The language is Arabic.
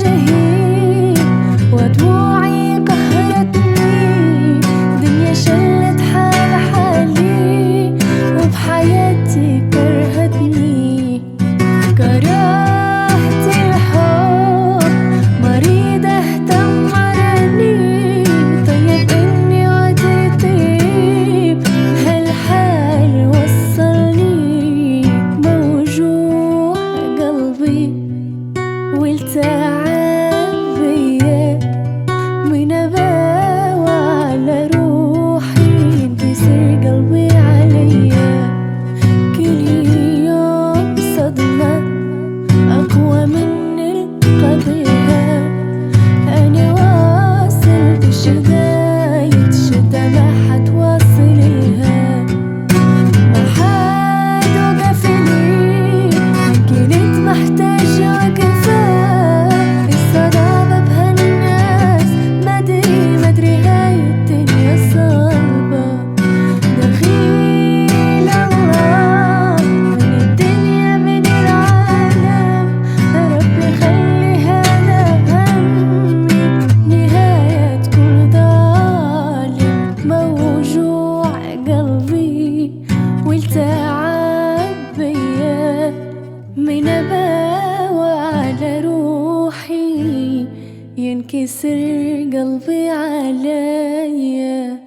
وجهي ودموعي قهرتني، دنيا شلت حالي وبحياتي كرهتني. كرهت الحب مريضة تمرني، طيب اني وتطيب هالحال وصلني. موجوع قلبي والتعب بيا، من اباوى على روحي ينكسر قلبي عليا. كل يوم صدمة اقوى من القبيها، انا واصل بشداية شدة ما حتواصل لها. ما حد وقف لي، كنت محتاجة وقفة. الصداقة بهالناس مدري هاي الدنيا صعبة. دخيل الله من الدنيا من العالم، ربي خلي هذا همي نهاية كل ظالم. موجوع قلبي والتعب بيا، من اباوى على روحي ينكسر قلبي عليا.